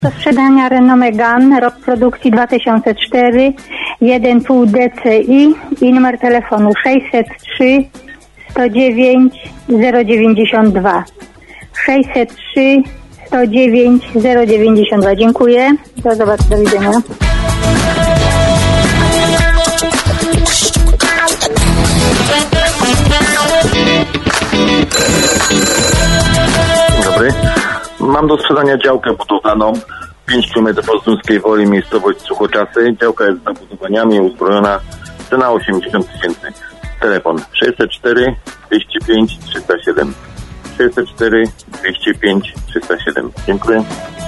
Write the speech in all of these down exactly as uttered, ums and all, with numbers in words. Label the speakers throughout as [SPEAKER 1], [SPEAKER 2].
[SPEAKER 1] Do sprzedania Renault Megane, rok produkcji dwa tysiące cztery, jeden i pół D C I i numer telefonu sześćset trzy sto dziewięć zero dziewięćdziesiąt dwa. sześćset trzy sto dziewięć zero dziewięćdziesiąt dwa. Dziękuję. Do zobaczenia. Do widzenia.
[SPEAKER 2] Dzień dobry. Mam do sprzedania działkę budowlaną pięć kilometrów od Zduńskiej Woli, miejscowość Suchoczasy. Działka jest z zabudowaniami, uzbrojona, cena osiemdziesiąt tysięcy. Telefon sześćset cztery dwieście pięć trzysta siedem. sześćset cztery dwieście pięć trzysta siedem. Dziękuję.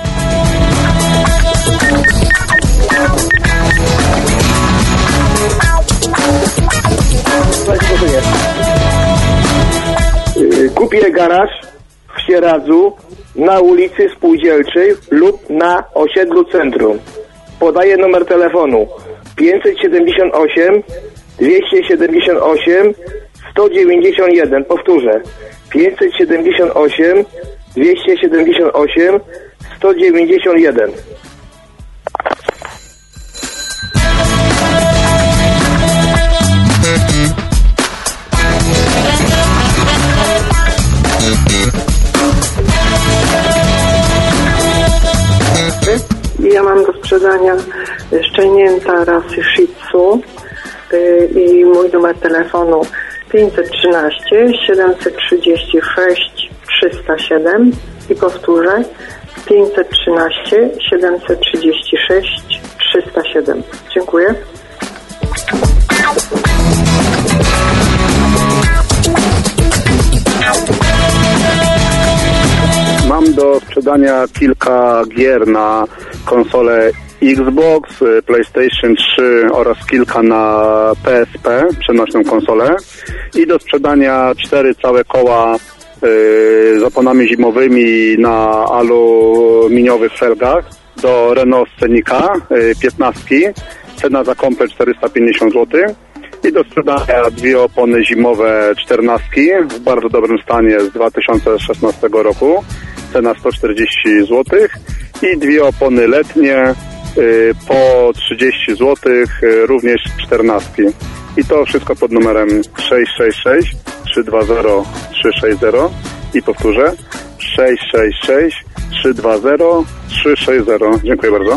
[SPEAKER 3] Kupię garaż w Sieradzu na ulicy Spółdzielczej lub na osiedlu Centrum. Podaję numer telefonu pięćset siedemdziesiąt osiem dwieście siedemdziesiąt osiem sto dziewięćdziesiąt jeden. Powtórzę. pięćset siedemdziesiąt osiem dwieście siedemdziesiąt osiem sto dziewięćdziesiąt jeden.
[SPEAKER 4] Ja mam do sprzedania szczenięta rasy Shih Tzu yy, i mój numer telefonu pięćset trzynaście siedemset trzydzieści sześć trzysta siedem i powtórzę pięćset trzynaście siedemset trzydzieści sześć trzysta siedem. Dziękuję.
[SPEAKER 5] Mam do sprzedania kilka gier na konsolę Xbox, PlayStation trzy oraz kilka na P S P, przenośną konsolę. I do sprzedania cztery całe koła yy, z oponami zimowymi na aluminiowych felgach do Renault Scenica yy, piętnastki. Cena za komplet czterysta pięćdziesiąt złotych. I do sprzedania dwie opony zimowe czternastki w bardzo dobrym stanie z dwa tysiące szesnastego roku. Cena sto czterdzieści złotych. I dwie opony letnie y, po trzydzieści złotych, y, również czternastki. I to wszystko pod numerem sześć sześć sześć trzy dwa zero trzy sześć zero. I powtórzę sześć sześć sześć trzy dwa zero trzy sześć zero. Dziękuję bardzo.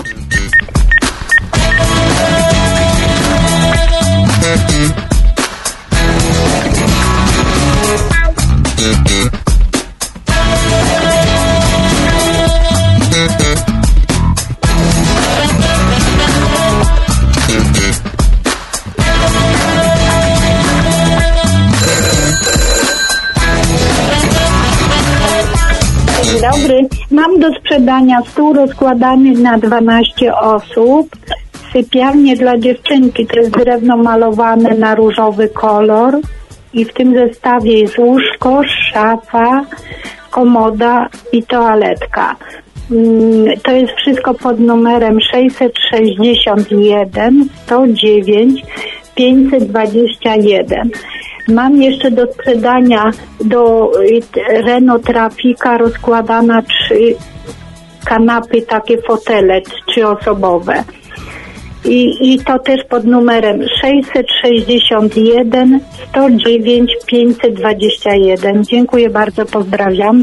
[SPEAKER 1] Dzień dobry. Mam do sprzedania stół rozkładany na dwanaście osób. Sypialnie dla dziewczynki, to jest drewno malowane na różowy kolor i w tym zestawie jest łóżko, szafa, komoda i toaletka. To jest wszystko pod numerem sześćset sześćdziesiąt jeden sto dziewięć pięćset dwadzieścia jeden. Mam jeszcze do sprzedania do Renault Trafika rozkładana trzy kanapy, takie fotele trzyosobowe. I, I to też pod numerem sześćset sześćdziesiąt jeden sto dziewięć pięćset dwadzieścia jeden. Dziękuję bardzo, pozdrawiam.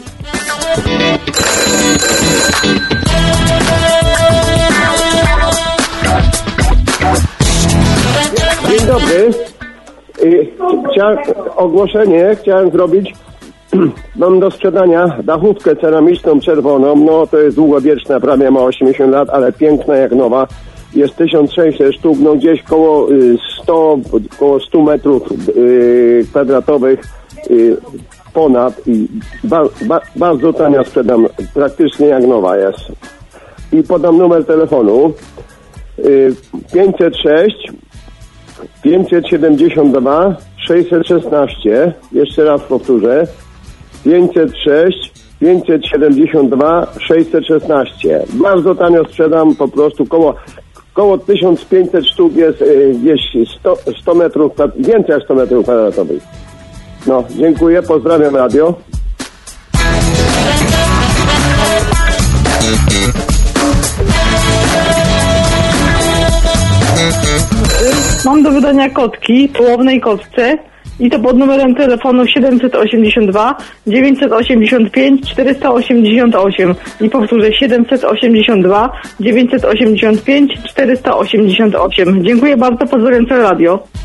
[SPEAKER 3] Dzień dobry. Chciałem, ogłoszenie chciałem zrobić. Mam do sprzedania dachówkę ceramiczną czerwoną. No to jest długowieczna, prawie ma osiemdziesiąt lat, ale piękna jak nowa. Jest tysiąc sześćset sztuk, no gdzieś koło sto, koło stu metrów yy, kwadratowych yy, ponad i ba, ba, bardzo tania sprzedam, praktycznie jak nowa jest. I podam numer telefonu yy, pięćset sześć pięćset siedemdziesiąt dwa sześćset szesnaście. Jeszcze raz powtórzę. pięćset sześć pięćset siedemdziesiąt dwa sześćset szesnaście. Bardzo tanio sprzedam, po prostu koło Koło tysiąc pięćset sztuk jest gdzieś sto, sto metrów, więcej jak sto metrów kwadratowych. No, dziękuję, pozdrawiam radio.
[SPEAKER 6] Mam do wydania kotki w połownej kostce i to pod numerem telefonu siedemset osiemdziesiąt dwa dziewięćset osiemdziesiąt pięć czterysta osiemdziesiąt osiem i powtórzę siedemset osiemdziesiąt dwa dziewięćset osiemdziesiąt pięć czterysta osiemdziesiąt osiem. Dziękuję bardzo, pozdrawiam Radio.